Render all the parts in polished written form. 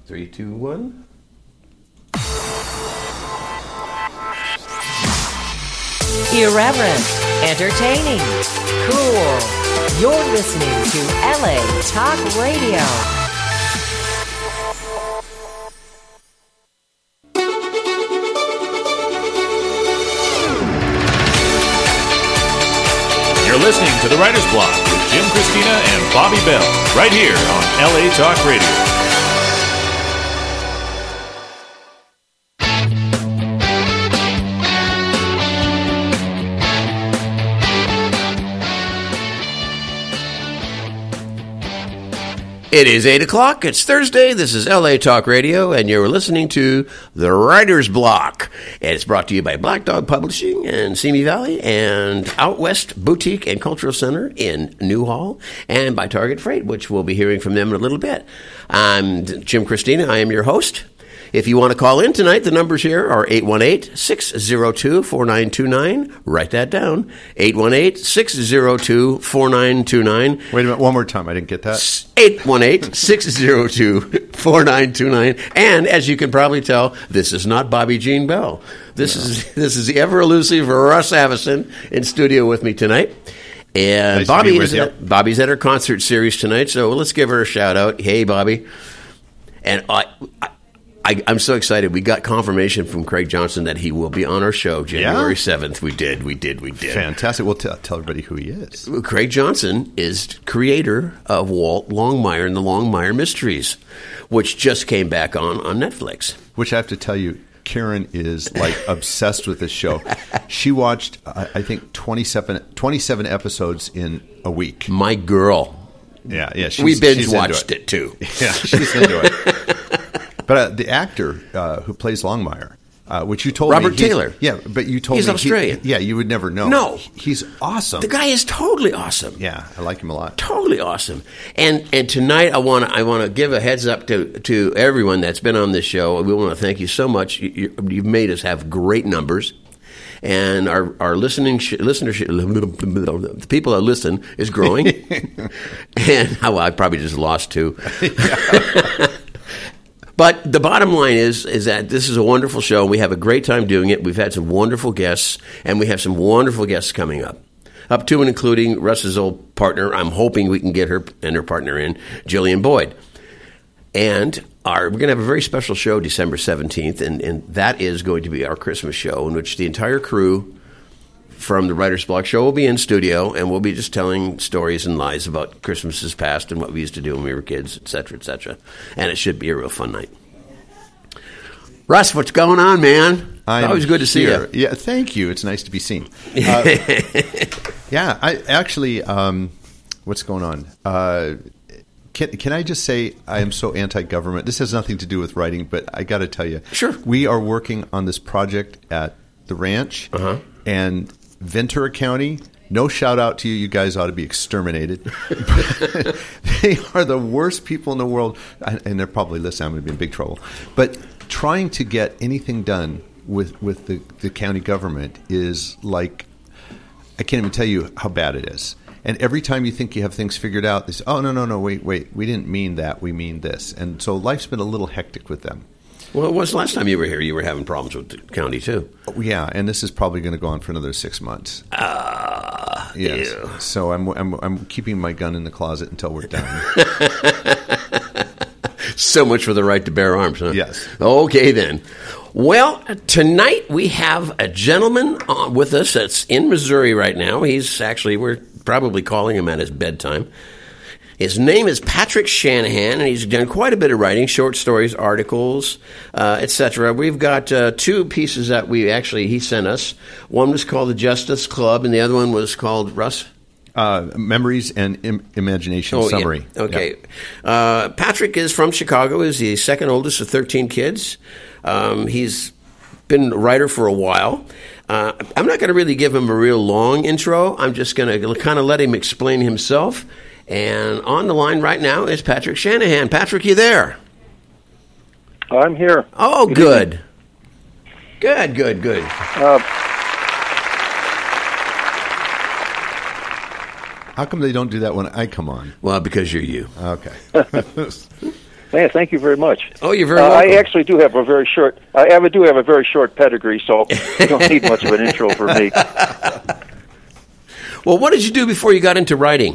3, 2, 1. Irreverent, entertaining, cool. You're listening to LA Talk Radio. You're listening to The Writer's Block with Jim Christina and Bobby Bell, right here on LA Talk Radio. It is 8 o'clock. It's Thursday. This is LA Talk Radio, and you're listening to The Writer's Block. And it's brought to you by Black Dog Publishing and Simi Valley and Out West Boutique and Cultural Center in Newhall, and by Target Freight, which we'll be hearing from them in a little bit. I'm Jim Christina. I am your host. If you want to call in tonight, the numbers here are 818-602-4929. Write that down. 818-602-4929. Wait a minute, one more time. I didn't get that. 818-602-4929. And as you can probably tell, this is not Bobby Jean Bell. This is the ever elusive Russ Avison in studio with me tonight. And nice Bobby's at her concert series tonight, so let's give her a shout out. Hey, Bobby. And I'm so excited. We got confirmation from Craig Johnson that he will be on our show January 7th. We did. Fantastic. Well, tell everybody who he is. Craig Johnson is creator of Walt Longmire and the Longmire Mysteries, which just came back on Netflix. Which I have to tell you, Karen is like obsessed with this show. She watched, I think, 27 episodes in a week. My girl. Yeah. We binge-watched it, too. Yeah, she's into it. But the actor who plays Longmire, which you told me... Robert Taylor. Yeah, but you told me... He's Australian. You would never know. No. He's awesome. The guy is totally awesome. Yeah, I like him a lot. Totally awesome. And tonight I want to give a heads up to everyone that's been on this show. We want to thank you so much. You've made us have great numbers. And our listenership, the people that listen, is growing. And I probably just lost two. But the bottom line is that this is a wonderful show. We have a great time doing it. We've had some wonderful guests, and we have some wonderful guests coming up to and including Russ's old partner. I'm hoping we can get her and her partner in, Jillian Boyd. And we're going to have a very special show December 17th, and that is going to be our Christmas show in which the entire crew from the Writer's Block show will be in studio, and we'll be just telling stories and lies about Christmases past and what we used to do when we were kids, et cetera, et cetera. And it should be a real fun night. Russ, what's going on, man? Always good to see you. Yeah, thank you. It's nice to be seen. Yeah, I actually, what's going on? Can I just say I am so anti-government? This has nothing to do with writing, but I got to tell you. Sure. We are working on this project at the ranch, and Ventura County, no shout out to you. You guys ought to be exterminated. They are the worst people in the world, and they're probably listening. I'm going to be in big trouble. But trying to get anything done with the county government is like, I can't even tell you how bad it is. And every time you think you have things figured out, they say, oh, no, wait, we didn't mean that. We mean this. And so life's been a little hectic with them. Well, it was the last time you were here, you were having problems with the county, too. Yeah, and this is probably going to go on for another 6 months. Yes. Ew. So I'm keeping my gun in the closet until we're done. So much for the right to bear arms, huh? Yes. Okay, then. Well, tonight we have a gentleman with us that's in Missouri right now. We're probably calling him at his bedtime. His name is Patrick Shanahan, and he's done quite a bit of writing, short stories, articles, etc. We've got two pieces that he sent us. One was called The Justice Club, and the other one was called, Russ? Memories and Imagination Summary. Yeah. Okay. Yeah. Patrick is from Chicago. He's the second oldest of 13 kids. He's been a writer for a while. I'm not going to really give him a real long intro. I'm just going to kind of let him explain himself. And on the line right now is Patrick Shanahan. Patrick, you there? I'm here. Oh, good. Good. How come they don't do that when I come on? Well, because you're you. Okay. Man, thank you very much. Oh, you're very welcome. I actually do have a very short. Do have a very short pedigree, so you don't need much of an intro for me. Well, what did you do before you got into writing?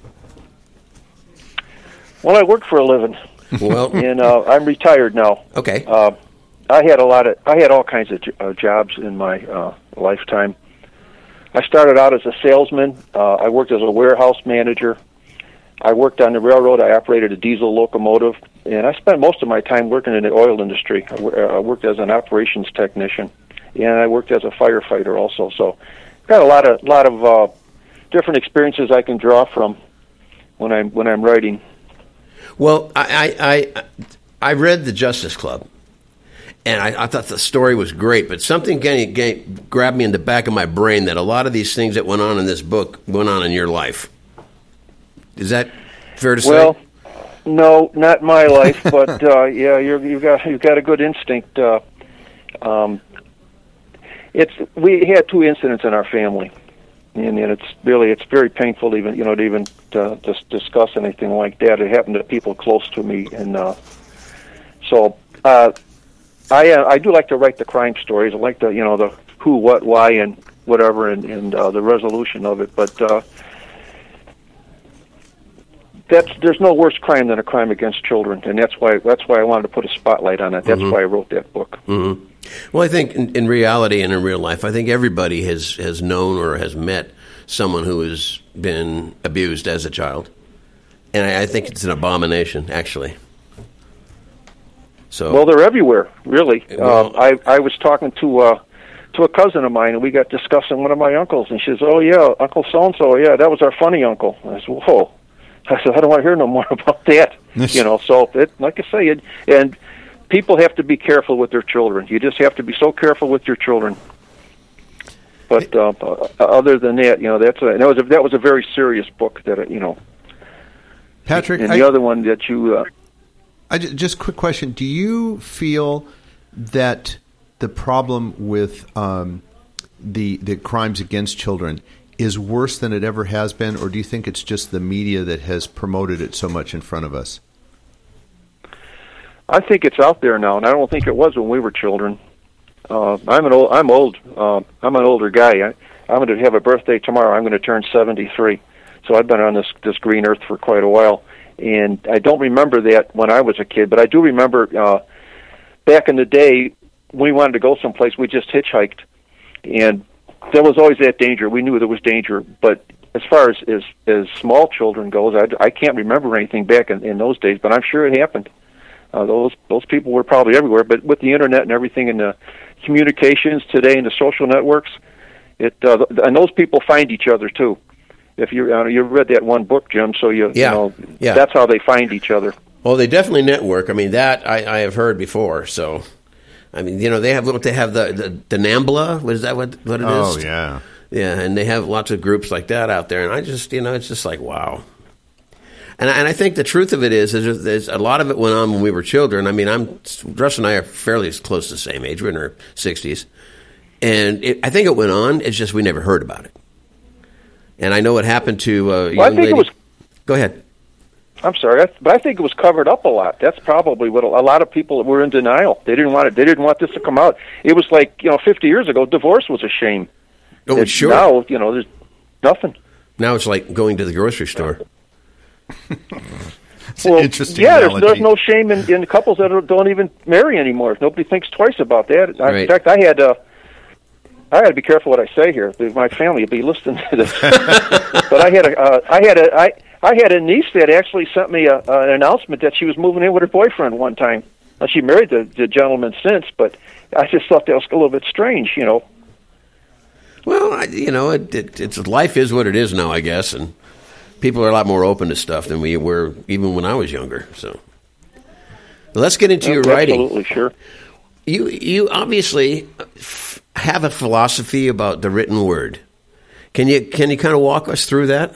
Well, I work for a living. Well, and I'm retired now. Okay. I had all kinds of jobs in my lifetime. I started out as a salesman. I worked as a warehouse manager. I worked on the railroad. I operated a diesel locomotive, and I spent most of my time working in the oil industry. I worked as an operations technician, and I worked as a firefighter also. So, got a lot of different experiences I can draw from when I'm writing. Well, I read the Justice Club, and I thought the story was great, but something grabbed me in the back of my brain that a lot of these things that went on in this book went on in your life. Is that fair to say? Well, no, not my life, but yeah, you've got a good instinct. We had two incidents in our family, and it's very painful to even discuss anything like that. It happened to people close to me, and so I do like to write the crime stories. I like the who, what, why, and whatever, and the resolution of it, but. There's no worse crime than a crime against children, and that's why I wanted to put a spotlight on it. That's why I wrote that book. Mm-hmm. Well, I think in reality and in real life, I think everybody has known or has met someone who has been abused as a child, and I think it's an abomination, actually. So, well, they're everywhere, really. Well, I was talking to a cousin of mine, and we got discussing one of my uncles, and she says, "Oh yeah, Uncle so and so, yeah, that was our funny uncle." And I said, "Whoa." I said, I don't want to hear no more about that. So like I say, and people have to be careful with their children. You just have to be so careful with your children. But other than that, that was a very serious book that Patrick, and the other one that you. Just quick question: do you feel that the problem with the crimes against children is worse than it ever has been, or do you think it's just the media that has promoted it so much in front of us? I think it's out there now, and I don't think it was when we were children. I'm old. I'm an older guy. I'm going to have a birthday tomorrow. I'm going to turn 73. So I've been on this green earth for quite a while, and I don't remember that when I was a kid, but I do remember back in the day when we wanted to go someplace, we just hitchhiked, and there was always that danger. We knew there was danger, but as far as small children goes, I can't remember anything back in those days, but I'm sure it happened. Those people were probably everywhere, but with the internet and everything and the communications today and the social networks, and those people find each other too. If you read that one book, Jim, so that's how they find each other. Well, they definitely network. I mean, that I have heard before. So, I mean, they have the NAMBLA. What is that? What it is? Oh, yeah. Yeah, and they have lots of groups like that out there, and I just, it's just like, wow. And I think the truth of it is there's a lot of it went on when we were children. I mean, Russ and I are fairly close to the same age. We're in our 60s. And I think it went on. It's just we never heard about it. And I know what happened to a young lady. Go ahead. I'm sorry, but I think it was covered up a lot. That's probably what a lot of people were in denial. They didn't want it. They didn't want this to come out. It was like 50 years ago, divorce was a shame. Oh, sure. Now there's nothing. Now it's like going to the grocery store. It's an interesting analogy. There's no shame in couples that don't even marry anymore. Nobody thinks twice about that. Right. In fact, I had to be careful what I say here. My family will be listening to this. But I had a niece that actually sent me an announcement that she was moving in with her boyfriend one time. Now, she married the gentleman since, but I just thought that was a little bit strange, Well, it's life is what it is now, I guess, and people are a lot more open to stuff than we were even when I was younger. So, let's get into your writing. Absolutely, sure. You obviously have a philosophy about the written word. Can you kind of walk us through that?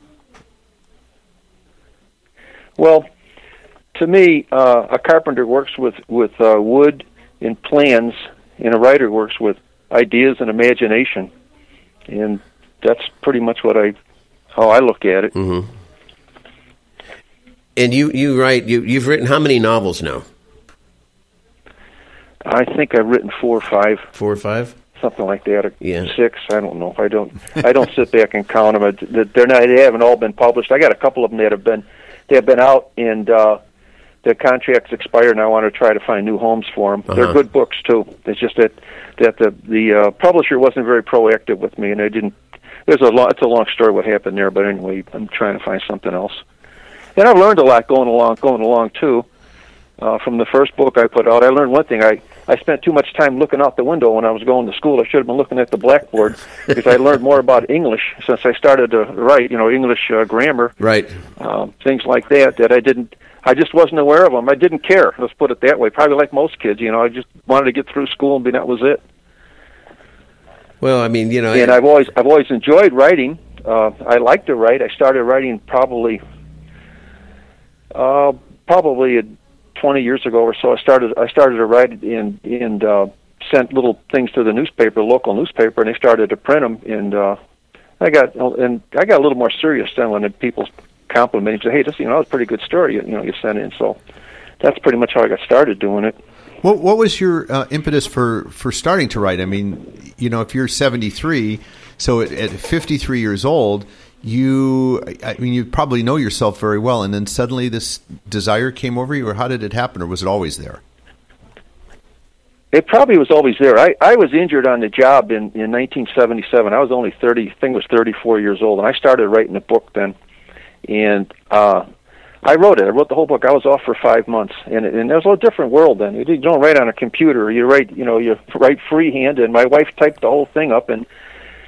Well, to me, a carpenter works with wood and plans, and a writer works with ideas and imagination, and that's pretty much how I look at it. Mm-hmm. And you write. You've written how many novels now? I think I've written 4 or 5. 4 or 5. Something like that, or Yeah. 6. I don't know. I don't sit back and count them. They haven't all been published. I got a couple of them that have been out, and their contracts expired, and I want to try to find new homes for them. They're good books too. It's just that the publisher wasn't very proactive with me, and I didn't. It's a long story what happened there, but anyway, I'm trying to find something else. And I've learned a lot going along too. From the first book I put out, I learned one thing. I spent too much time looking out the window when I was going to school. I should have been looking at the blackboard because I learned more about English since I started to write, English grammar, Right. things like that I just wasn't aware of them. I didn't care, let's put it that way. Probably like most kids, I just wanted to get through school and that was it. Well, I mean, And I've always enjoyed writing. I like to write. I started writing probably 20 years ago or so. I started to write and sent little things to the newspaper, local newspaper, and they started to print them. And I got a little more serious then when people complimented me, say, "Hey, this was a pretty good story you sent in." So that's pretty much how I got started doing it. What was your impetus for starting to write? I mean, if you're 73, so at 53 years old, you probably know yourself very well, and then suddenly this desire came over you, or how did it happen, or was it always there? It probably was always there. I was injured on the job in 1977. I was only 34 years old, and I started writing a book then. And I wrote it. I wrote the whole book. I was off for 5 months, and it was a little different world then. You don't write on a computer. You write freehand, and my wife typed the whole thing up, and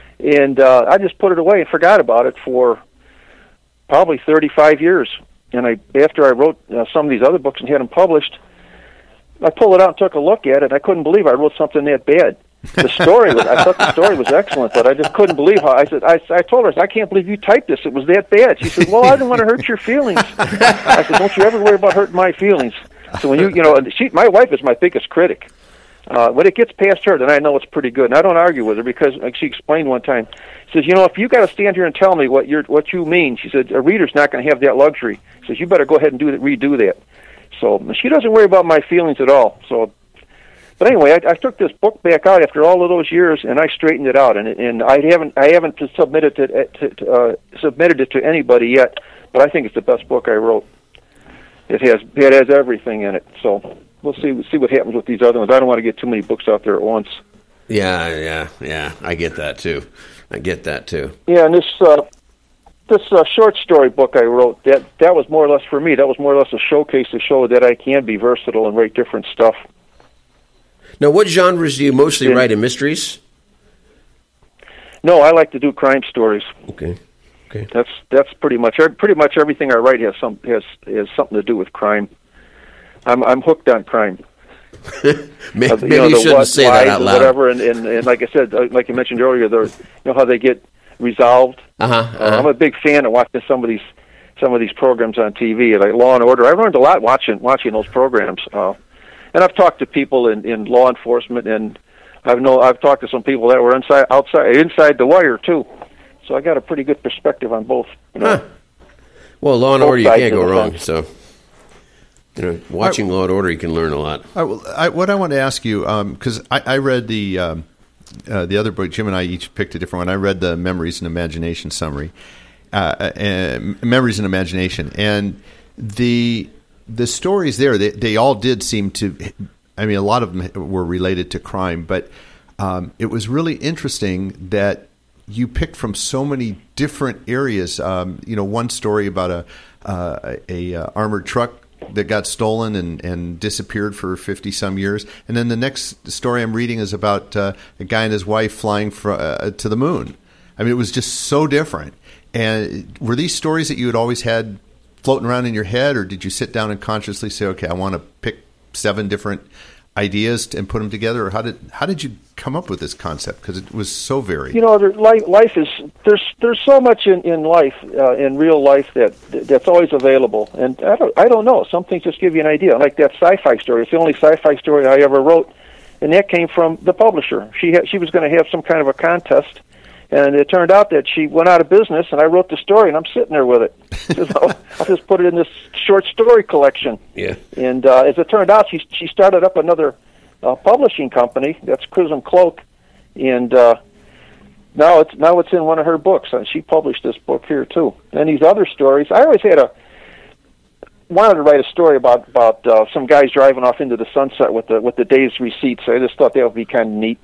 I just put it away and forgot about it for probably 35 years. And after I wrote some of these other books and had them published, I pulled it out and took a look at it, and I couldn't believe I wrote something that bad. I thought the story was excellent, but I just couldn't believe how. I told her, I can't believe you typed this. It was that bad. She said, "Well, I didn't want to hurt your feelings." I said, "Don't you ever worry about hurting my feelings." So when my wife is my biggest critic. When it gets past her, then I know it's pretty good. And I don't argue with her because, like she explained one time, she says, if you got to stand here and tell me what you mean, she said, a reader's not going to have that luxury. She says, you better go ahead and redo that. So she doesn't worry about my feelings at all. So, but anyway, I took this book back out after all of those years, and I straightened it out. And I haven't submitted it to anybody yet, but I think it's the best book I wrote. It has everything in it. So we'll see what happens with these other ones. I don't want to get too many books out there at once. Yeah. I get that too. Yeah, and this short story book I wrote, that was more or less for me. That was more or less a showcase to show that I can be versatile and write different stuff. Now, what genres do you mostly write in? Mysteries? No, I like to do crime stories. Okay. That's pretty much everything I write has something to do with crime. I'm hooked on crime. Maybe you shouldn't say that out loud. Whatever, and like I said, like you mentioned earlier, how they get resolved. I'm a big fan of watching some of these programs on TV, like Law and Order. I learned a lot watching those programs. And I've talked to people in law enforcement, and I've talked to some people that were inside the wire too. So I got a pretty good perspective on both. Well, Law and Order, you can't go wrong. So, watching Law and Order, you can learn a lot. What I want to ask you, because I read the other book. Jim and I each picked a different one. I read the Memories and Imagination summary, Memories and Imagination, and the stories there. They all did seem to. I mean, a lot of them were related to crime, but it was really interesting that you picked from so many different areas. One story about a armored truck that got stolen and disappeared for 50-some years. And then the next story I'm reading is about a guy and his wife flying to the moon. I mean, it was just so different. And were these stories that you had always had floating around in your head, or did you sit down and consciously say, okay, I want to pick 7 different ideas and put them together? Or how did you come up with this concept? Because it was so varied. Life is there's so much in life, in real life that's always available, and I don't know. Some things just give you an idea. Like that sci-fi story. It's the only sci-fi story I ever wrote, and that came from the publisher. She was going to have some kind of a contest, and it turned out that she went out of business, and I wrote the story, and I'm sitting there with it. I'll just put it in this short story collection. Yeah. And as it turned out, she started up another publishing company. That's Chrism Cloak, and now it's in one of her books. And she published this book here too. And these other stories, I always wanted to write a story about some guys driving off into the sunset with the day's receipts. I just thought that would be kind of neat.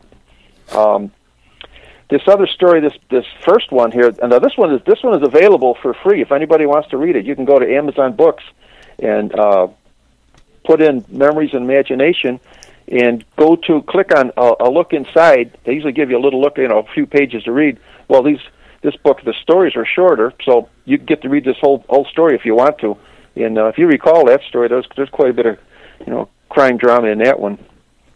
This other story, this first one here, and this one is available for free. If anybody wants to read it, you can go to Amazon Books and put in Memories and Imagination, and click on a look inside. They usually give you a little look, a few pages to read. Well, this book, the stories are shorter, so you get to read this whole story if you want to. And if you recall that story, there's quite a bit of crime drama in that one.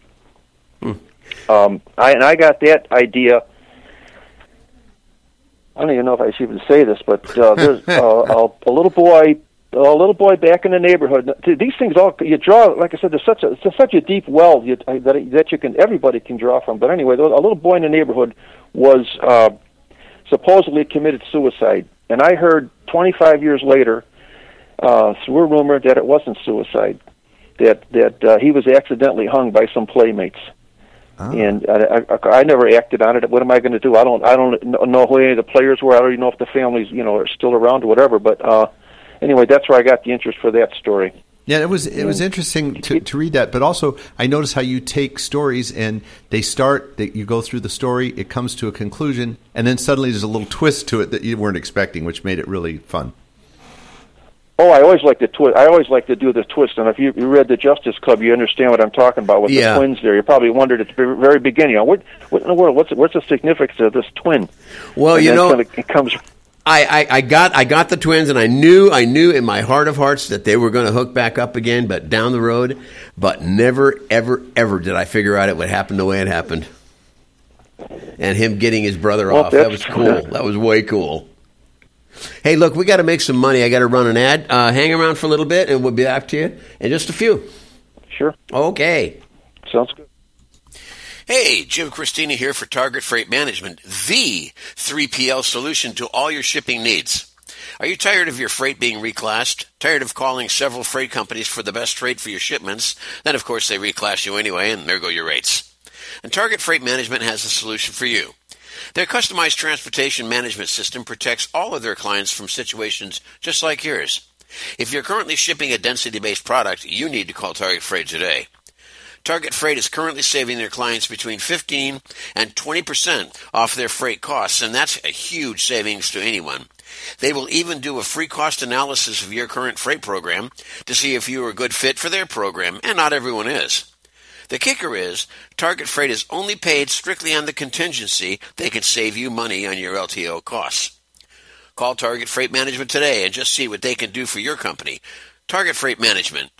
I got that idea. I don't even know if I should even say this, but there's a little boy back in the neighborhood. These things all you draw. Like I said, there's such a deep well that everybody can draw from. But anyway, a little boy in the neighborhood was supposedly committed suicide, and I heard 25 years later through a rumor that it wasn't suicide, that he was accidentally hung by some playmates. Oh. And I never acted on it. What am I going to do? I don't know who any of the players were. I don't even know if the families, are still around or whatever. But anyway, that's where I got the interest for that story. Yeah, it was interesting to read that. But also, I noticed how you take stories and you go through the story, it comes to a conclusion, and then suddenly there's a little twist to it that you weren't expecting, which made it really fun. Oh, I always like the twist. I always like to do the twist. And if you read the Justice Club, you understand what I'm talking about with the twins there. You probably wondered at the very beginning, what in the world? What's the significance of this twin? Well, and it comes. I got the twins, and I knew in my heart of hearts that they were going to hook back up again, but down the road. But never, ever, ever did I figure out it would happen the way it happened. And him getting his brother off, that was cool. That was way cool. Hey, look, we got to make some money. I got to run an ad. Hang around for a little bit, and we'll be back to you in just a few. Sure. Okay. Sounds good. Hey, Jim Christina here for Target Freight Management, the 3PL solution to all your shipping needs. Are you tired of your freight being reclassed? Tired of calling several freight companies for the best rate for your shipments? Then, of course, they reclass you anyway, and there go your rates. And Target Freight Management has a solution for you. Their customized transportation management system protects all of their clients from situations just like yours. If you're currently shipping a density-based product, you need to call Target Freight today. Target Freight is currently saving their clients between 15 and 20% off their freight costs, and that's a huge savings to anyone. They will even do a free cost analysis of your current freight program to see if you are a good fit for their program, and not everyone is. The kicker is, Target Freight is only paid strictly on the contingency they can save you money on your LTO costs. Call Target Freight Management today and just see what they can do for your company. Target Freight Management,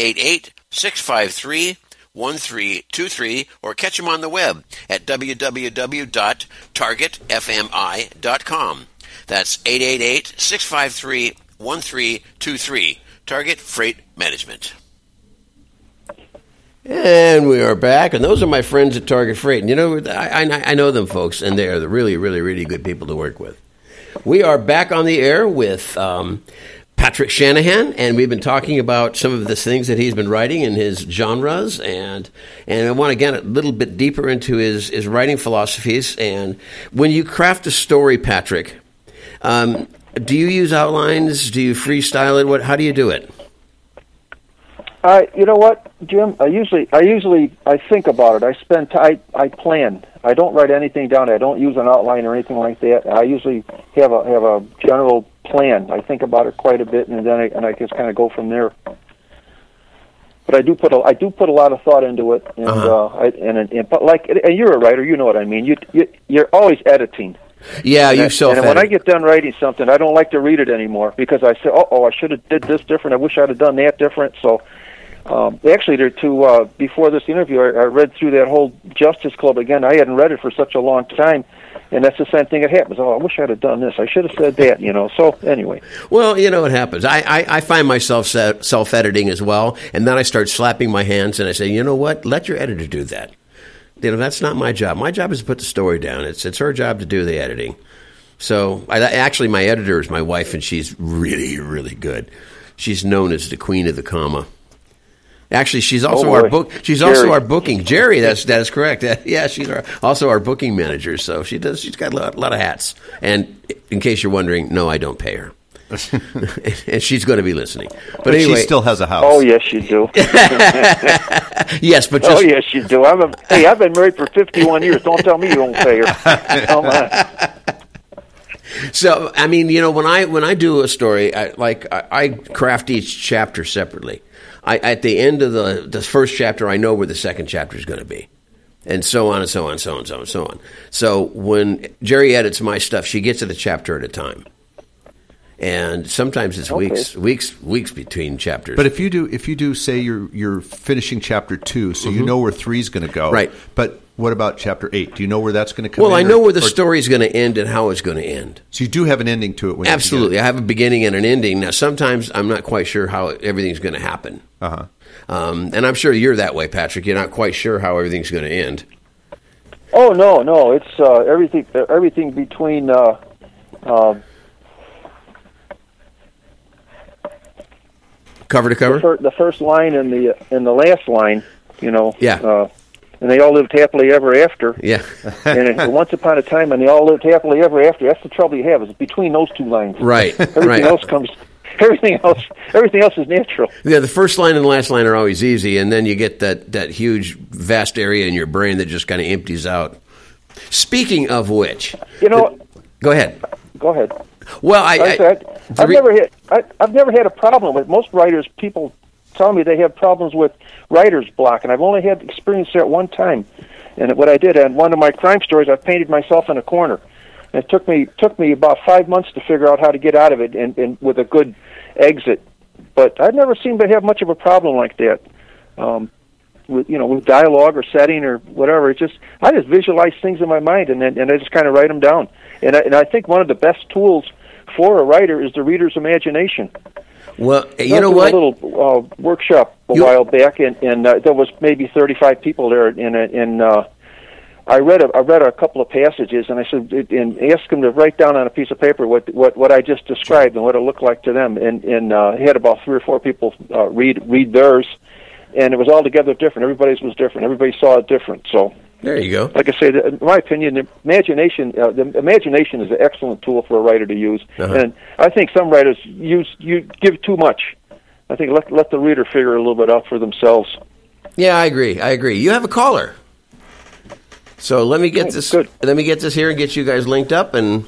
888-653-1323, or catch them on the web at www.targetfmi.com. That's 888-653-1323. Target Freight Management. And we are back, and those are my friends at Target Freight. And I know them, folks, and they are the really, really, really good people to work with. We are back on the air with Patrick Shanahan, and we've been talking about some of the things that he's been writing in his genres, and I want to get a little bit deeper into his writing philosophies. And when you craft a story, Patrick, do you use outlines? Do you freestyle it? How do you do it? You know what, Jim? I usually think about it. I plan. I don't write anything down. I don't use an outline or anything like that. I usually have a general plan. I think about it quite a bit, and then I just kind of go from there. But I do put a lot of thought into it, and and you're a writer. You know what I mean. You're always editing. Yeah, you self-edit. And when I get done writing something, I don't like to read it anymore because I say, I should have did this different. I wish I'd have done that different. So. Actually, before this interview, I read through that whole Justice Club again. I hadn't read it for such a long time, and that's the same thing that happens. I wish I'd have done this. I should have said that, So, anyway. Well, it happens. I find myself self-editing as well, and then I start slapping my hands, and I say, you know what? Let your editor do that. That's not my job. My job is to put the story down. It's her job to do the editing. So actually, my editor is my wife, and she's really, really good. She's known as the queen of the comma. Actually, she's also our book. She's Jerry. also our booking. Jerry, that is correct. Yeah, she's also our booking manager. So she does. She's got a lot of hats. And in case you're wondering, no, I don't pay her. And she's going to be listening. But anyway, she still has a house. Oh, yes, you do. yes, but Oh, yes, you do. I've been married for 51 years. Don't tell me you don't pay her. Come on. So, I mean, when I do a story, I craft each chapter separately. At the end of the first chapter, I know where the second chapter is going to be, and so on and so on and so on and so on and so on. So when Jerry edits my stuff, she gets it a chapter at a time, and sometimes it's weeks between chapters. But if you do say you're finishing chapter 2, so you know where 3 is going to go, right? But what about chapter 8? Do you know where that's going to come in? Well, I know where the story is going to end and how it's going to end. So you do have an ending to it. When Absolutely. I have a beginning and an ending. Now, sometimes I'm not quite sure how everything's going to happen. Uh-huh. And I'm sure you're that way, Patrick. You're not quite sure how everything's going to end. Oh, no. It's everything between cover to cover? the first line and the last line, Yeah. And they all lived happily ever after. Yeah. And once upon a time, and they all lived happily ever after. That's the trouble you have, is between those two lines. Right. Everything else comes. Everything else is natural. Yeah, the first line and the last line are always easy, and then you get that huge, vast area in your brain that just kind of empties out. Speaking of which, go ahead. Go ahead. Well, I've never had a problem with most writers. People tell me they have problems with writer's block, and I've only had experience there at one time. And what I did, on one of my crime stories, I painted myself in a corner. And it took me about 5 months to figure out how to get out of it and with a good exit. But I've never seemed to have much of a problem like that. With dialogue or setting or whatever. I just visualize things in my mind and I just kind of write them down. And I think one of the best tools for a writer is the reader's imagination. Well, you know what? A little workshop a while back, and there was maybe 35 people there. And I read a couple of passages, and I said, and asked them to write down on a piece of paper what I just described and what it looked like to them. And had about 3 or 4 people read theirs, and it was altogether different. Everybody's was different. Everybody saw it different. So. There you go. Like I say, in my opinion, the imagination is an excellent tool for a writer to use, and I think some writers you give too much. I think let the reader figure a little bit out for themselves. Yeah, I agree. You have a caller, so let me get this. Good. Let me get this here and get you guys linked up. And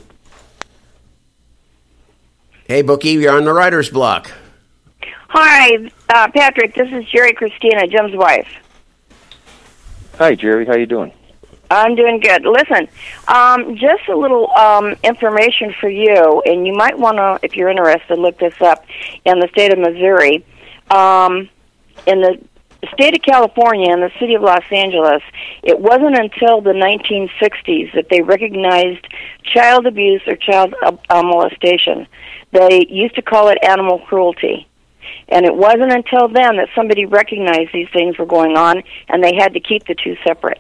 hey, Bookie, you're on the writer's block. Hi, Patrick. This is Jerry Christina, Jim's wife. Hi, Jerry. How you doing? I'm doing good. Listen, just a little information for you, and you might want to, if you're interested, look this up. In the state of Missouri, in the state of California, and the city of Los Angeles, it wasn't until the 1960s that they recognized child abuse or child molestation. They used to call it animal cruelty. And it wasn't until then that somebody recognized these things were going on, and they had to keep the two separate.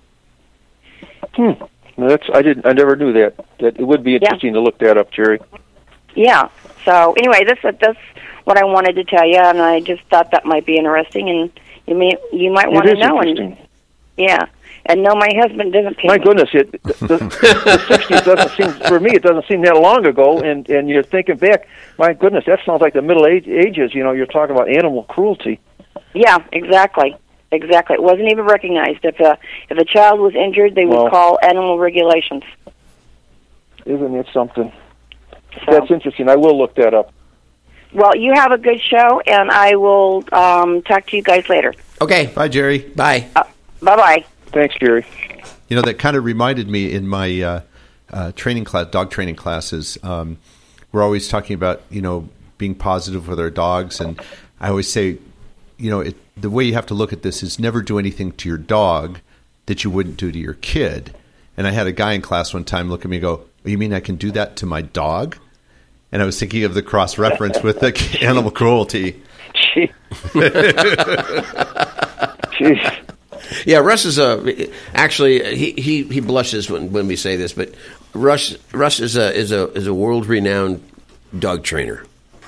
I never knew that. That it would be interesting to look that up, Jerry. Yeah. So anyway, that's what I wanted to tell you, and I just thought that might be interesting, and you might want to know. And yeah. And no, my husband doesn't pay. My goodness, the 60s doesn't seem, for me, it doesn't seem that long ago. And you're thinking back, my goodness, that sounds like the Middle Ages. You're talking about animal cruelty. Yeah, exactly. It wasn't even recognized. If a child was injured, they would call animal regulations. Isn't it something? So, that's interesting. I will look that up. Well, you have a good show, and I will talk to you guys later. Okay. Bye, Jerry. Bye. Bye-bye. Thanks, Jerry. That kind of reminded me in my training class, dog training classes. We're always talking about, being positive with our dogs. And I always say, the way you have to look at this is never do anything to your dog that you wouldn't do to your kid. And I had a guy in class one time look at me and go, you mean I can do that to my dog? And I was thinking of the cross-reference with the animal cruelty. Jeez. Yeah, Russ is actually he blushes when we say this, but Russ is a world-renowned dog trainer.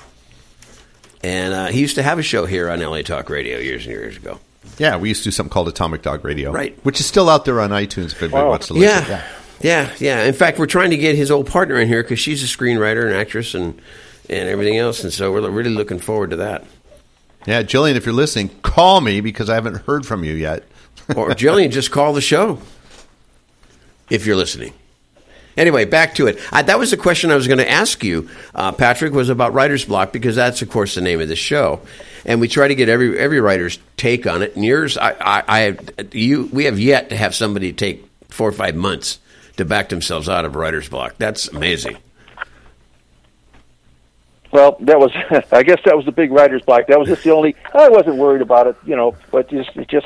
And he used to have a show here on LA Talk Radio years and years ago. Yeah, we used to do something called Atomic Dog Radio. Right. Which is still out there on iTunes if anybody wants to listen. Yeah. In fact, we're trying to get his old partner in here because she's a screenwriter and actress and everything else. And so we're really looking forward to that. Yeah, Jillian, if you're listening, call me because I haven't heard from you yet. Or Jillian, just call the show if you're listening. Anyway, back to it. That was the question I was going to ask you, Patrick, was about writer's block, because that's, of course, the name of the show. And we try to get every writer's take on it. And yours, we have yet to have somebody take 4 or 5 months to back themselves out of writer's block. That's amazing. Well, I guess that was the big writer's block. That was just the only, I wasn't worried about it, but it just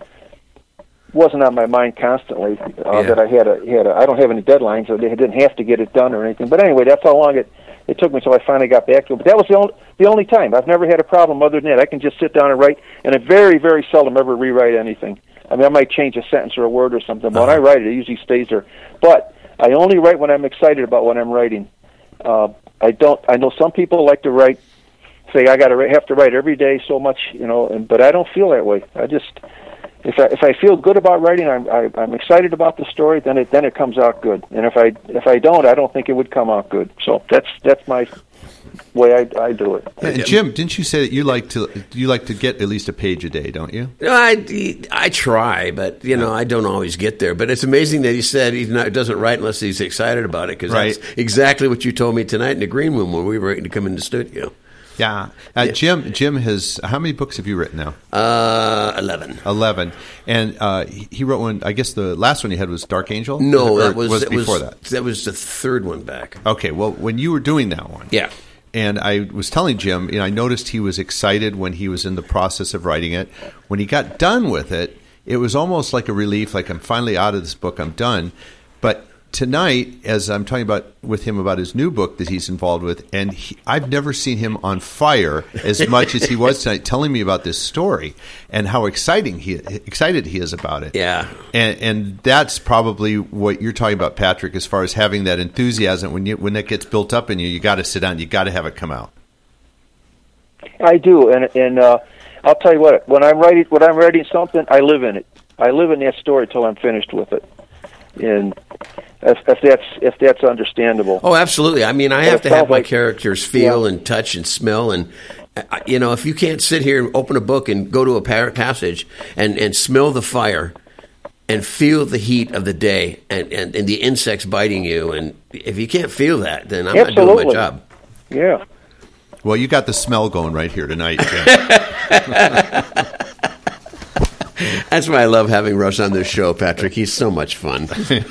wasn't on my mind constantly that I had I don't have any deadlines, so I didn't have to get it done or anything. But anyway, that's how long it took me until I finally got back to it. But that was the only time. I've never had a problem other than that. I can just sit down and write, and I very, very seldom ever rewrite anything. I mean, I might change a sentence or a word or something, but when I write it usually stays there. But I only write when I'm excited about what I'm writing. I know some people like to write, say I have to write every day so much, but I don't feel that way. I just, if I feel good about writing, I'm excited about the story, then it comes out good. And if I don't, I don't think it would come out good. So that's my way I do it. And Jim, didn't you say that you like to get at least a page a day, don't you? I try, but I don't always get there. But it's amazing that he said he doesn't write unless he's excited about it, because that's exactly what you told me tonight in the green room when we were waiting to come in the studio. Yeah. Jim has, how many books have you written now? 11. 11. And he wrote one, I guess the last one he had was Dark Angel? No, that was before that. That was the third one back. Okay, well, when you were doing that one. Yeah. And I was telling Jim, I noticed he was excited when he was in the process of writing it. When he got done with it, it was almost like a relief, like I'm finally out of this book, I'm done. But tonight, as I'm talking with him about his new book that he's involved with, and I've never seen him on fire as much as he was tonight, telling me about this story and how excited he is about it. Yeah, and that's probably what you're talking about, Patrick, as far as having that enthusiasm. When that gets built up in you, you got to sit down, you got to have it come out. I do, and I'll tell you what. When I'm writing something, I live in it. I live in that story till I'm finished with it. And if that's understandable. Oh, absolutely. I mean, I have to have my characters feel and touch and smell, and if you can't sit here and open a book and go to a passage and smell the fire and feel the heat of the day and the insects biting you, and if you can't feel that, then I'm not doing my job. Yeah. Well, you got the smell going right here tonight, Jim. That's why I love having Russ on this show, Patrick. He's so much fun.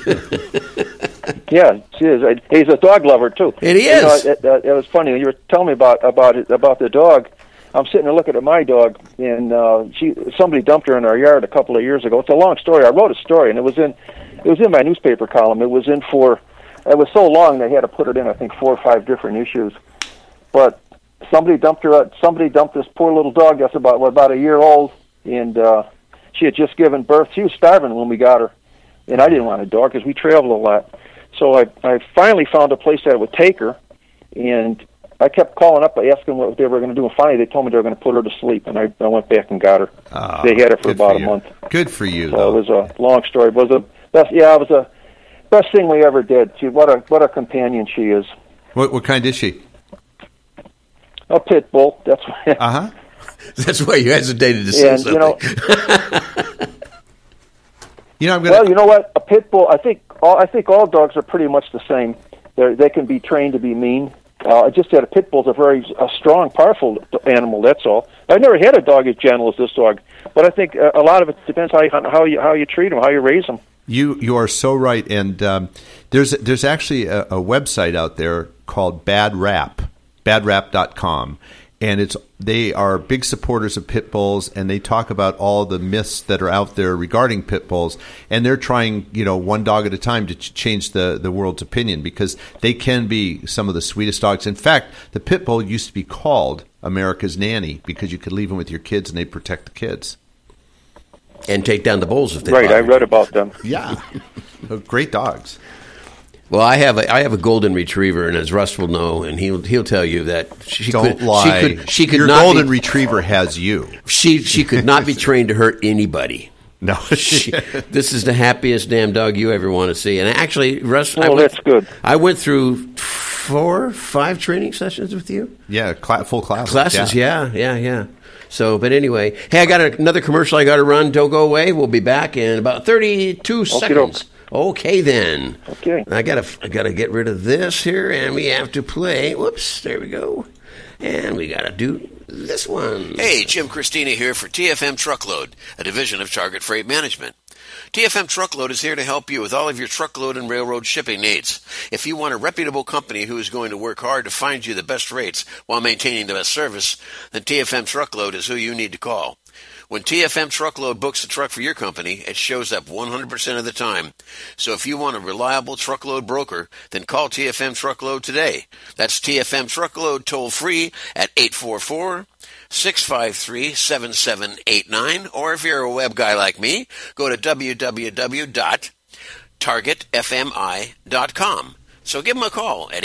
Yeah, she is. He's a dog lover too. And he is. It was funny. You were telling me about the dog. I'm sitting there looking at my dog, and somebody dumped her in our yard a couple of years ago. It's a long story. I wrote a story, and it was in my newspaper column. It was so long they had to put it in, I think, 4 or 5 different issues. But somebody dumped this poor little dog that's about a year old, and she had just given birth. She was starving when we got her, and I didn't want a dog because we traveled a lot. So I finally found a place that would take her, and I kept calling up, asking what they were going to do, and finally they told me they were going to put her to sleep, and I went back and got her. They had her for about a month. Good for you. So it was a long story. It was the best thing we ever did. What a companion she is. What kind is she? A pit bull. That's why. That's why you hesitated to say something. Well, you know what? A pit bull. I think all dogs are pretty much the same. They can be trained to be mean. Just that a pit bull's a strong, powerful animal. That's all. I've never had a dog as gentle as this dog, but I think a lot of it depends how you treat them, how you raise them. You are so right, and there's actually a website out there called BadRap.com. And they are big supporters of pit bulls, and they talk about all the myths that are out there regarding pit bulls. And they're trying, one dog at a time to change the world's opinion, because they can be some of the sweetest dogs. In fact, the pit bull used to be called America's nanny because you could leave them with your kids and they'd protect the kids. And take down the bulls if they I read about them. Yeah. Great dogs. Well, I have a golden retriever, and as Russ will know, and he'll tell you that she Don't could, lie. She could Your not golden be, retriever has you. She could not be trained to hurt anybody. No. This is the happiest damn dog you ever want to see. And actually, Russ, that's good. I went through 4 or 5 training sessions with you. Yeah, full classes. Classes, yeah. So, but anyway, hey, I got another commercial I got to run. Don't go away. We'll be back in about 32 seconds. Okay, then. Okay. I gotta get rid of this here, and we have to play. Whoops, there we go. And we gotta do this one. Hey, Jim Christina here for TFM Truckload, a division of Target Freight Management. TFM Truckload is here to help you with all of your truckload and railroad shipping needs. If you want a reputable company who is going to work hard to find you the best rates while maintaining the best service, then TFM Truckload is who you need to call. When TFM Truckload books a truck for your company, it shows up 100% of the time. So if you want a reliable truckload broker, then call TFM Truckload today. That's TFM Truckload toll-free at 844-653-7789. Or if you're a web guy like me, go to www.targetfmi.com. So give them a call at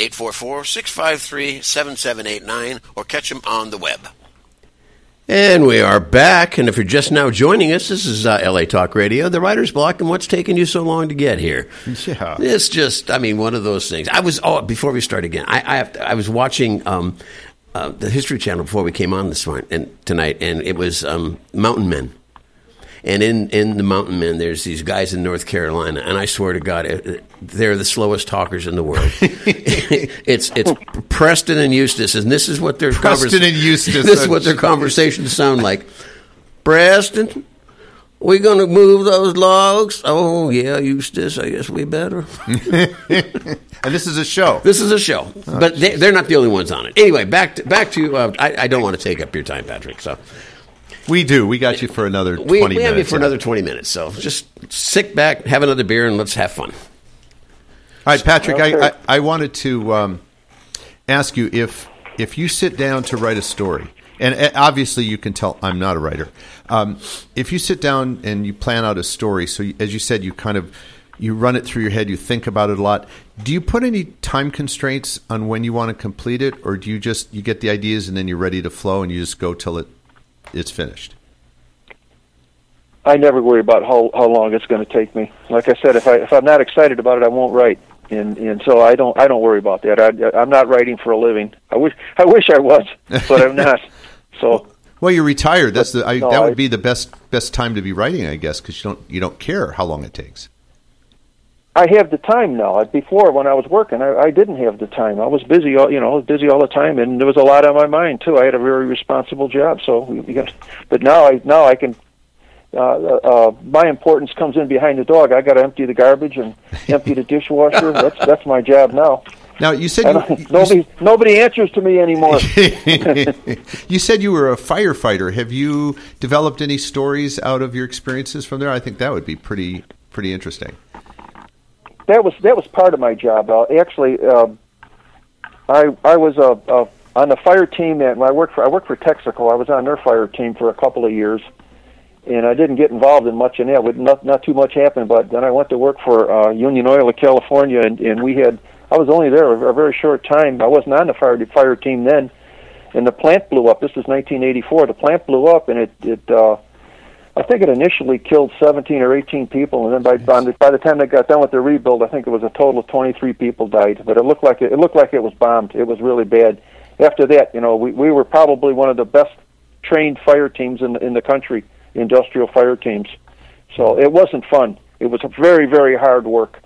844-653-7789 or catch them on the web. And we are back, and if you're just now joining us, this is LA Talk Radio, the Writer's Block, and what's taken you so long to get here? Yeah. It's just, one of those things. Before we start again, I was watching the History Channel before we came on tonight, and it was Mountain Men. And in the Mountain Men, there's these guys in North Carolina, and I swear to God, they're the slowest talkers in the world. It's Preston and Eustace, and this is what their conversations sound like. Preston, we going to move those logs? Oh yeah, Eustace, I guess we better. And this is a show. This is a show, but they're not the only ones on it. Anyway, back to. I don't want to take up your time, Patrick. So. We do. We got you for another 20 minutes. We have you for another 20 minutes. So just sit back, have another beer, and let's have fun. All right, Patrick, okay. I wanted to ask you if you sit down to write a story, and obviously you can tell I'm not a writer. If you sit down and you plan out a story, so as you said, you run it through your head, you think about it a lot. Do you put any time constraints on when you want to complete it, or do you get the ideas and then you're ready to flow and you just go till it's finished? I never worry about how long it's going to take me. Like I said, if I'm not excited about it, I won't write, and so I don't worry about that. I'm not writing for a living. I wish I was, but I'm not. So well, you're retired. That would be the best time to be writing, I guess, because you don't care how long it takes. I have the time now. Before, when I was working, I didn't have the time. I was busy, all the time, and there was a lot on my mind too. I had a very responsible job, but now I can. My importance comes in behind the dog. I got to empty the garbage and empty the dishwasher. That's my job now. Now you said nobody answers to me anymore. You said you were a firefighter. Have you developed any stories out of your experiences from there? I think that would be pretty interesting. That was part of my job. Actually, I was on the fire team I worked for Texaco. I was on their fire team for a couple of years, and I didn't get involved in much in that. Not too much happened. But then I went to work for Union Oil of California, and I was only there a very short time. I wasn't on the fire team then, and the plant blew up. This was 1984. The plant blew up, and it I think it initially killed 17 or 18 people, and then by the time they got done with the rebuild, I think it was a total of 23 people died. But it looked like it was bombed. It was really bad. After that, we were probably one of the best trained fire teams in the country, industrial fire teams. So it wasn't fun. It was very, very hard work.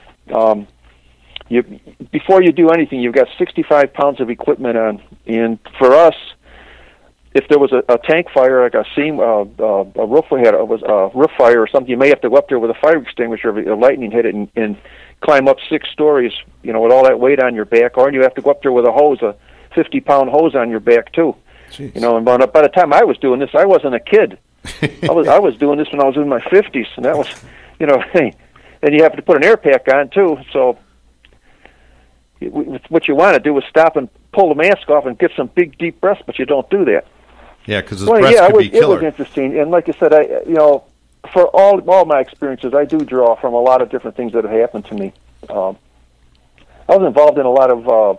Before you do anything, you've got 65 pounds of equipment on, and for us, if there was a tank fire, like a roof fire or something, you may have to go up there with a fire extinguisher if a lightning hit it and climb up 6 stories, with all that weight on your back, or you have to go up there with a 50-pound hose on your back too. Jeez. And by the time I was doing this, I wasn't a kid. I was doing this when I was in my 50s, and that was, and you have to put an air pack on too. So what you want to do is stop and pull the mask off and get some big, deep breaths, but you don't do that. Yeah, because could be killer. It was interesting, and like I said, for all my experiences, I do draw from a lot of different things that have happened to me. I was involved in a lot of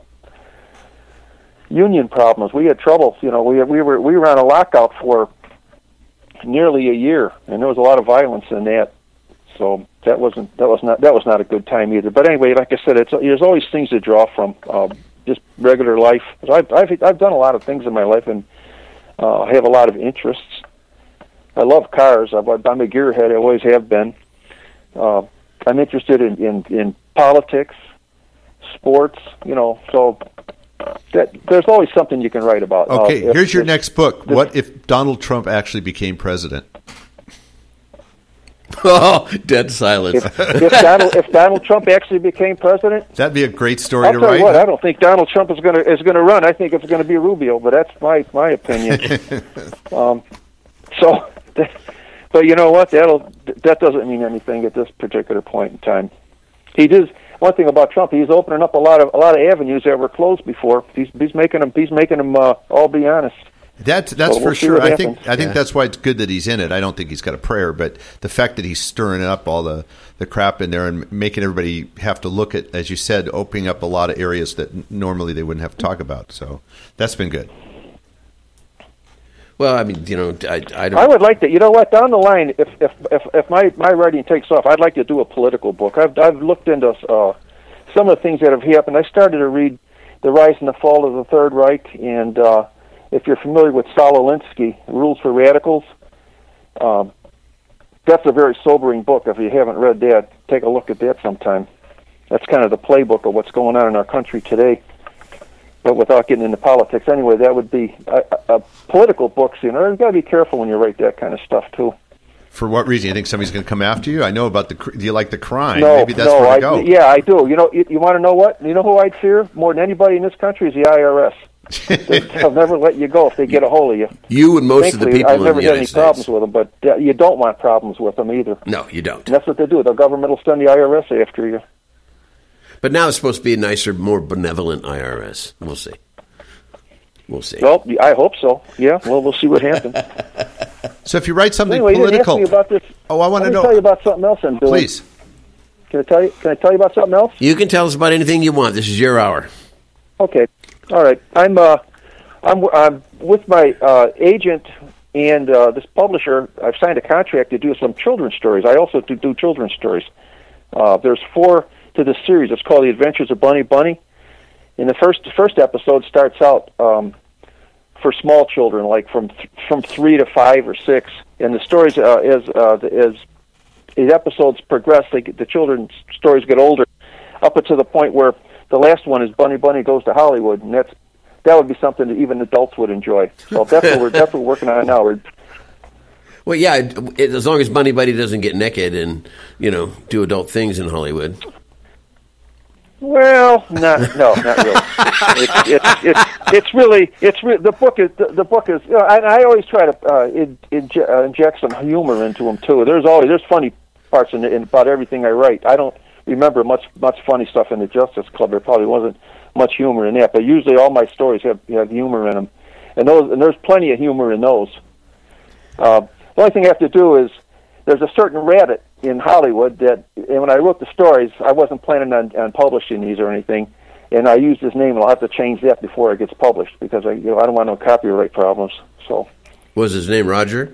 union problems. We had trouble. We were on a lockout for nearly a year, and there was a lot of violence in that. So that was not a good time either. But anyway, like I said, there's always things to draw from. Just regular life. I've done a lot of things in my life, and I have a lot of interests. I love cars. I'm a gearhead. I always have been. I'm interested in politics, sports. So there's always something you can write about. Okay, here's your next book. What if Donald Trump actually became president? Oh, dead silence. If Donald Trump actually became president, that'd be a great story I'll to tell write. you what, I don't think Donald Trump is going to run. I think it's going to be Rubio, but that's my opinion. But you know what? That doesn't mean anything at this particular point in time. He does. One thing about Trump, he's opening up a lot of avenues that were closed before. He's making them all be honest. That's we'll for sure. I think Yeah. that's why it's good that he's in it. I don't think he's got a prayer, but the fact that he's stirring up all the crap in there and making everybody have to look at, as you said, opening up a lot of areas that normally they wouldn't have to talk about. So that's been good. Well, I mean, I don't. I would like to. You know what? Down the line, if my writing takes off, I'd like to do a political book. I've looked into some of the things that have happened. I started to read The Rise and the Fall of the Third Reich, and if you're familiar with Saul Alinsky, Rules for Radicals, that's a very sobering book. If you haven't read that, take a look at that sometime. That's kind of the playbook of what's going on in our country today. But without getting into politics, anyway, that would be a political books. You've got to be careful when you write that kind of stuff too. For what reason? You think somebody's going to come after you? I know about do you like the crime? No, Maybe that's where to go. Yeah, I do. You want to know what? You know who I'd fear more than anybody in this country is the IRS. They'll never let you go if they get a hold of you. You and most Thankfully, of the people I've in never the had United any States. problems with them, but you don't want problems with them either. No, you don't. And that's what they do. The government will send the IRS after you. But now it's supposed to be a nicer, more benevolent IRS. We'll see. Well, I hope so. Yeah, well, we'll see what happens. So if you write something Anyway, political, you didn't ask me about this. I want to know. Let me tell you about something else I'm doing. Please. Can I tell you about something else? You can tell us about anything you want. This is your hour. Okay. All right. I'm with my agent and this publisher. I've signed a contract to do some children's stories. I also do children's stories. There's 4 to the series. It's called The Adventures of Bunny Bunny. And the first episode starts out for small children, like from 3 to 5 or 6. And the stories, as the episodes progress, the children's stories get older, up until the point where the last one is Bunny Bunny Goes to Hollywood, and that would be something that even adults would enjoy. So that's what we're working on now. Well, yeah, as long as Bunny Buddy doesn't get naked and do adult things in Hollywood. Well, not really. It's really the book is. I always try to inject some humor into them too. There's funny parts in about everything I write. I don't remember much funny stuff in the Justice Club. There probably wasn't much humor in that, but usually all my stories have humor in them, and there's plenty of humor in those. The only thing I have to do is there's a certain rabbit in Hollywood that, and when I wrote the stories, I wasn't planning on publishing these or anything, and I used his name, and I'll have to change that before it gets published because I don't want no copyright problems. So, was his name Roger?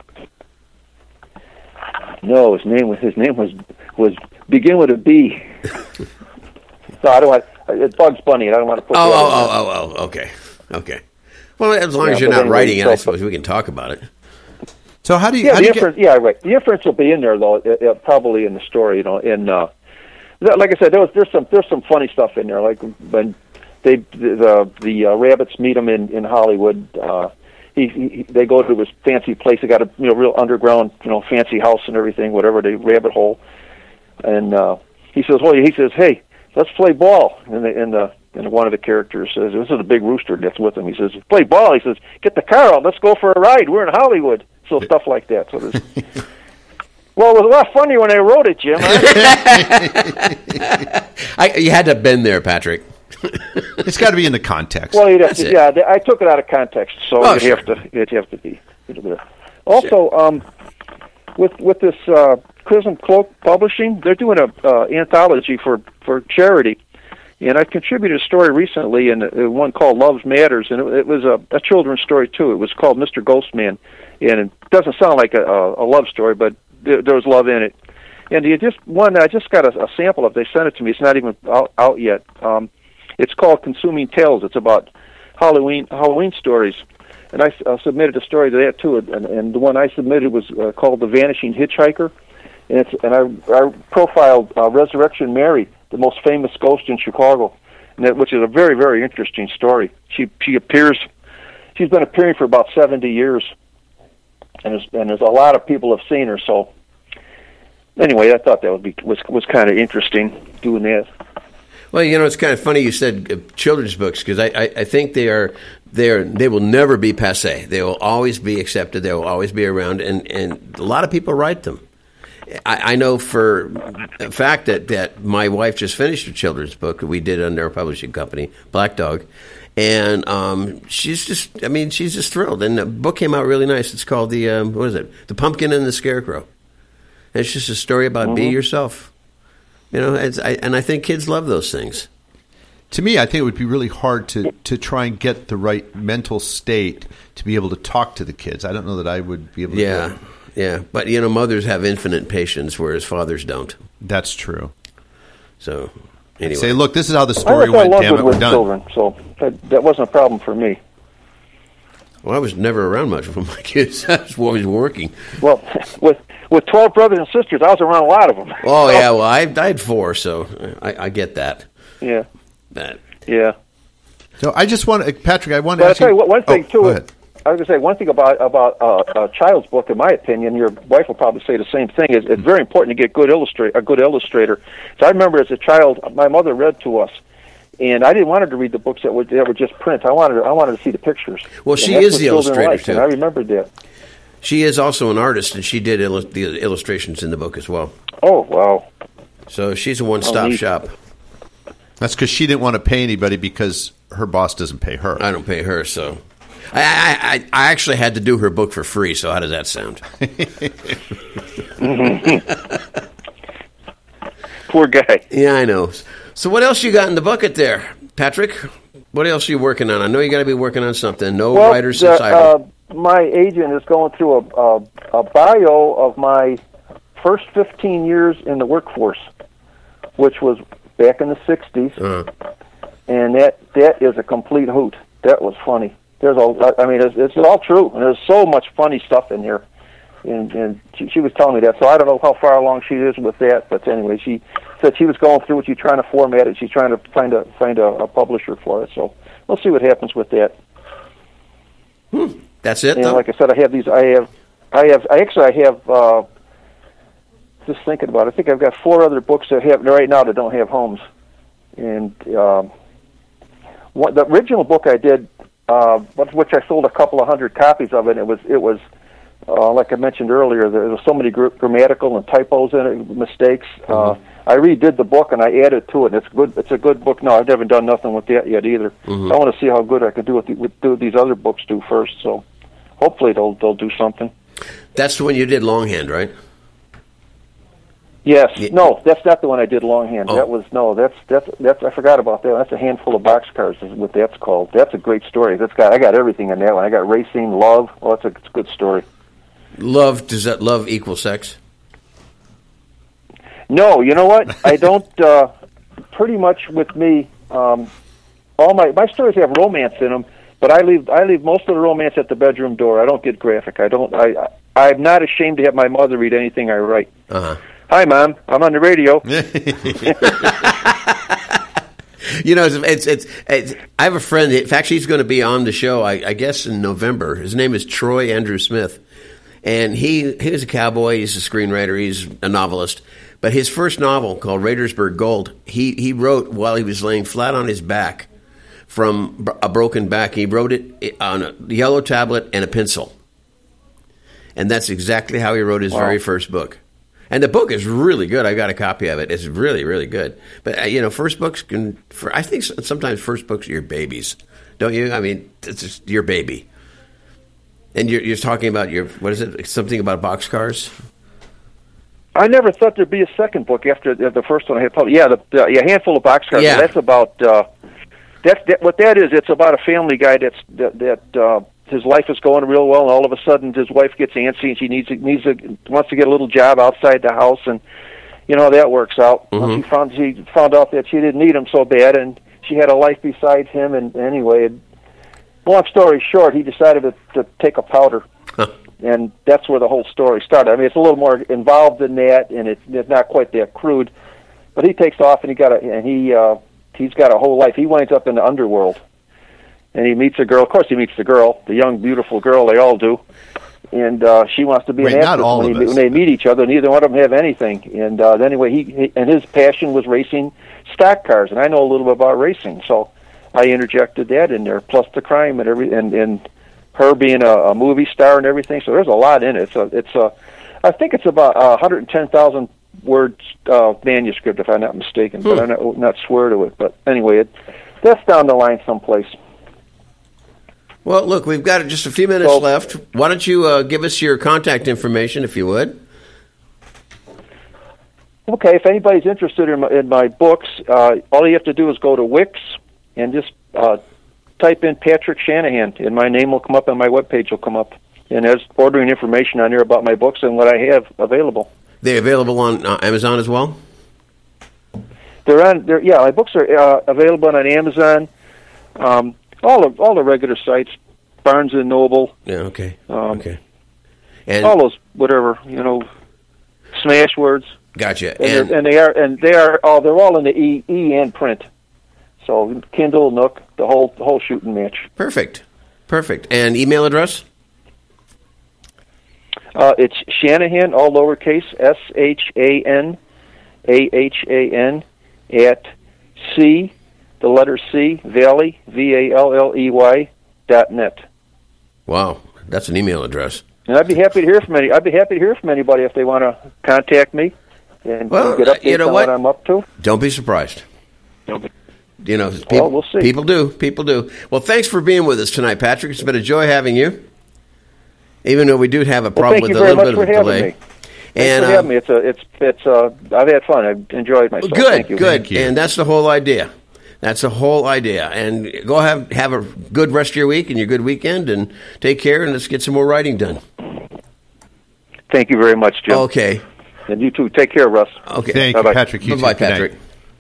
No, his name was begin with a B. So I don't want it's Bugs Bunny. And I don't want to put. Okay. Well, as long as you're not writing it, I suppose we can talk about it. So how do you? Right. The inference will be in there though, probably in the story. Like I said, there's some funny stuff in there. Like when the rabbits meet him in Hollywood. They go to his fancy place. They got a real underground fancy house and everything, whatever, the rabbit hole. And he says, hey, let's play ball. And one of the characters says, this is a big rooster that's with him. He says, play ball. He says, get the car out. Let's go for a ride. We're in Hollywood. So stuff like that. So there's. Well, it was a lot funnier when I wrote it, Jim. You had to have been there, Patrick. It's got to be in the context. Well, I took it out of context, so it'd have to be. Also, with this Crimson Cloak Publishing, they're doing a anthology for charity, And I contributed a story recently, in one called Love Matters, and it was a children's story, too. It was called Mr. Ghostman, and it doesn't sound like a love story, but there was love in it. And I just got a sample of it. They sent it to me. It's not even out yet. It's called Consuming Tales. It's about Halloween stories. And I submitted a story to that, too, and the one I submitted was called The Vanishing Hitchhiker. And I profiled Resurrection Mary, the most famous ghost in Chicago, which is a very, very interesting story. She's been appearing for about 70 years, and there's a lot of people have seen her. So anyway, I thought that was kind of interesting doing that. Well, it's kind of funny you said children's books, because I think they will never be passé. They will always be accepted. They will always be around, and a lot of people write them. I know for a fact that my wife just finished a children's book. We did it under our publishing company, Black Dog, and she's just thrilled. And the book came out really nice. It's called The Pumpkin and the Scarecrow. And it's just a story about be yourself. And I think kids love those things. To me, I think it would be really hard to try and get the right mental state to be able to talk to the kids. I don't know that I would be able to do it. Yeah, but mothers have infinite patience, whereas fathers don't. That's true. So, anyway. Say, look, this is how the story went, damn it, we're done. Children, so that wasn't a problem for me. Well, I was never around much with my kids. I was always working. Well, with 12 brothers and sisters, I was around a lot of them. Oh, yeah, well, I had 4, so I get that. Yeah. Yeah. So I just want to, Patrick, I want to ask you. I'll tell you one thing, too. Go ahead. I was going to say one thing about a child's book. In my opinion, your wife will probably say the same thing. It's very important to get a good illustrator. So I remember as a child, my mother read to us, and I didn't want her to read the books that were just print. I wanted to see the pictures. Well, she is the illustrator too. And I remembered that. She is also an artist, and she did the illustrations in the book as well. Oh, wow! So she's a one-stop shop. That's because she didn't want to pay anybody because her boss doesn't pay her. I don't pay her, so. I actually had to do her book for free, so how does that sound? Poor guy. Yeah, I know. So what else you got in the bucket there, Patrick? What else are you working on? I know you got to be working on something. No writers since Idle. My agent is going through a bio of my first 15 years in the workforce, which was back in the 60s, and that is a complete hoot. That was funny. It's all true, and there's so much funny stuff in here. And she was telling me that, so I don't know how far along she is with that. But anyway, she said she was going through it. She's trying to format it. She's trying to find a publisher for it. So we'll see what happens with that. That's it. And like I said, I have just thinking about it, I think I've got 4 other books that have right now that don't have homes. And the original book I did, which I sold a couple of hundred copies of it. It was like I mentioned earlier, there was so many grammatical and typos in it, mistakes. I redid the book and I added to it. It's a good book. No, I've never done nothing with that yet either. I want to see how good I can do with these other books do first. So hopefully they'll do something. That's the one you did longhand, right? Yes. No, that's not the one I did longhand. Oh. That's I forgot about that. That's A Handful of Boxcars is what that's called. That's a great story. I got everything in that one. I got racing, love. Oh, it's a good story. Love, does that love equal sex? No, you know what? I don't pretty much with me all my stories have romance in them, but I leave most of the romance at the bedroom door. I don't get graphic. I'm not ashamed to have my mother read anything I write. Hi, Mom. I'm on the radio. I have a friend. In fact, he's going to be on the show, I guess, in November. His name is Troy Andrew Smith, and he was a cowboy. He's a screenwriter. He's a novelist. But his first novel, called Raidersburg Gold, he wrote while he was laying flat on his back from a broken back. He wrote it on a yellow tablet and a pencil, and that's exactly how he wrote his very first book. And the book is really good. I got a copy of it. It's really, really good. But, first books I think sometimes first books are your babies. Don't you? I mean, it's just your baby. And you're talking about what is it? Something about boxcars? I never thought there'd be a second book after the first one I had published. Yeah, a handful of boxcars. Yeah. That's about what that is. It's about a family guy that his life is going real well, and all of a sudden his wife gets antsy, and she wants to get a little job outside the house, and you know how that works out. Once he found out that she didn't need him so bad, and she had a life besides him. And anyway, long story short, he decided to take a powder. And that's where the whole story started. I mean, it's a little more involved than that, and it's not quite that crude. But he takes off, and he's got a whole life. He winds up in the underworld, and he meets a girl. Of course, he meets the girl, the young, beautiful girl. They all do, and she wants to be an actress. When they meet each other, neither one of them have anything. And anyway, he his passion was racing stock cars, and I know a little bit about racing, so I interjected that in there, plus the crime and her being a movie star and everything. So there's a lot in it. I think it's about 110,000 words manuscript, if I'm not mistaken, but I'm not swear to it. But anyway, that's down the line someplace. Well, look, we've got just a few minutes left. Why don't you give us your contact information, if you would? Okay, if anybody's interested in my books, all you have to do is go to Wix and just type in Patrick Shanahan, and my name will come up, and my webpage will come up. And there's ordering information on there about my books and what I have available. They're available on Amazon as well? My books are available on Amazon, all the regular sites, Barnes and Noble. Yeah, okay. Okay. And all those, whatever, Smashwords. Gotcha. They're all in the e and print. So Kindle, Nook, the whole shooting match. Perfect. And email address? It's Shanahan, all lowercase, SHANAHAN at C, the letter C, Valley, VALLEY.net. Wow, that's an email address. And I'd be happy to hear from anybody if they want to contact me and get updates on what I'm up to. Don't be surprised. We'll see. People do. Well, thanks for being with us tonight, Patrick. It's been a joy having you. Even though we do have a problem with a little bit of a delay. Thanks for having me. It's I've had fun. I've enjoyed myself. Good, Thank you. Thank you. And that's the whole idea. And go have a good rest of your week and your good weekend, and take care, and let's get some more writing done. Thank you very much, Jim. Okay. And you too. Take care, Russ. Okay. Thank you, Patrick. Bye-bye, Patrick.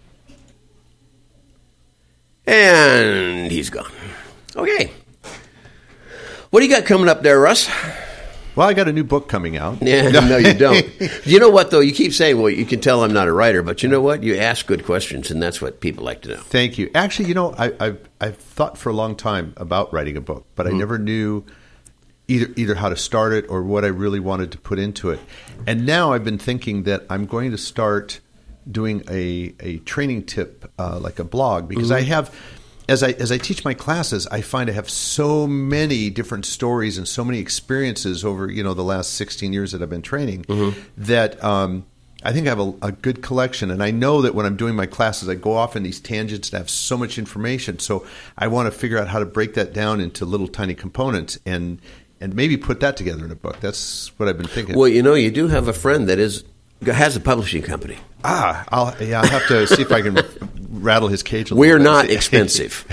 And he's gone. Okay. What do you got coming up there, Russ? Well, I got a new book coming out. Yeah, no, you don't. You know what, though? You keep saying, well, you can tell I'm not a writer, but you know what? You ask good questions, and that's what people like to know. Thank you. Actually, I've thought for a long time about writing a book, but I never knew either how to start it or what I really wanted to put into it. And now I've been thinking that I'm going to start doing a training tip, like a blog, because I have... As I teach my classes, I find I have so many different stories and so many experiences over the last 16 years that I've been training that I think I have a good collection. And I know that when I'm doing my classes, I go off in these tangents and have so much information. So I want to figure out how to break that down into little tiny components and maybe put that together in a book. That's what I've been thinking. Well, you do have a friend that has a publishing company. I'll have to see if I can rattle his cage a little We're bit. not expensive.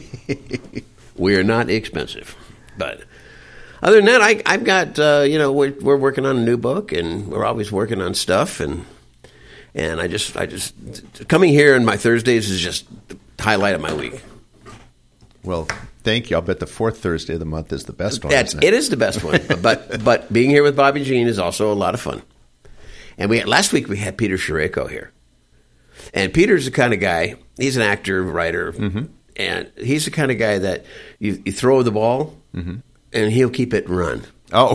We're not expensive. But other than that, I've got, we're working on a new book, and we're always working on stuff. And I just coming here on my Thursdays is just the highlight of my week. Well, thank you. I'll bet the fourth Thursday of the month is the best one. It is the best one. But being here with Bobby Jean is also a lot of fun. And last week we had Peter Sherayko here. And Peter's the kind of guy, he's an actor, writer, and he's the kind of guy that you throw the ball, and he'll keep it and run. Oh.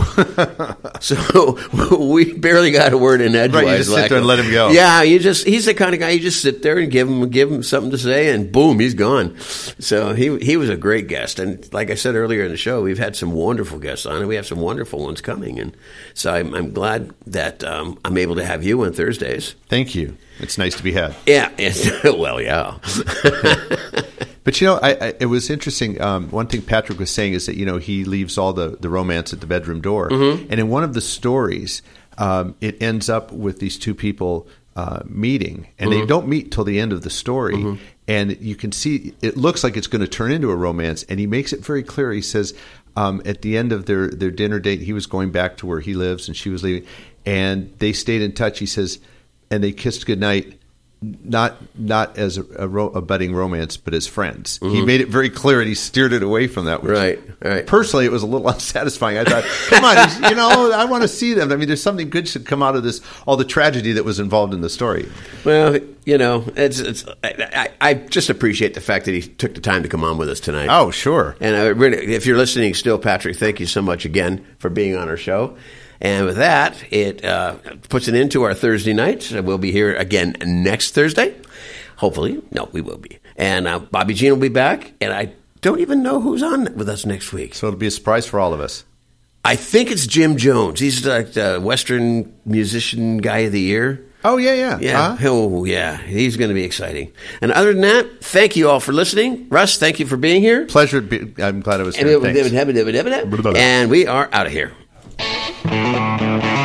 So we barely got a word in edgewise. Right, you just sit there and let him go. Yeah, he's the kind of guy, you just sit there and give him something to say, and boom, he's gone. So he was a great guest. And like I said earlier in the show, we've had some wonderful guests on, and we have some wonderful ones coming. And so I'm glad that I'm able to have you on Thursdays. Thank you. It's nice to be had. Yeah. Well, yeah. But, it was interesting. One thing Patrick was saying is that, he leaves all the romance at the bedroom door. And in one of the stories, it ends up with these two people meeting, and they don't meet till the end of the story. And you can see it looks like it's going to turn into a romance. And he makes it very clear. He says at the end of their dinner date, he was going back to where he lives, and she was leaving, and they stayed in touch. He says, and they kissed goodnight. Not as a budding romance, but as friends. He made it very clear, and he steered it away from that. Right. Personally, it was a little unsatisfying. I thought, come on, I want to see them. I mean, there's something good should come out of this, all the tragedy that was involved in the story. Well, I just appreciate the fact that he took the time to come on with us tonight. Oh, sure. And I really, if you're listening still, Patrick, thank you so much again for being on our show. And with that, it puts an end to our Thursday nights. We'll be here again next Thursday. Hopefully. No, we will be. And Bobby Jean will be back. And I don't even know who's on with us next week. So it'll be a surprise for all of us. I think it's Jim Jones. He's like the Western Musician Guy of the Year. Oh, yeah. Yeah. Oh, yeah. He's going to be exciting. And other than that, thank you all for listening. Russ, thank you for being here. Pleasure. I'm glad I was here. Thanks. And we are out of here.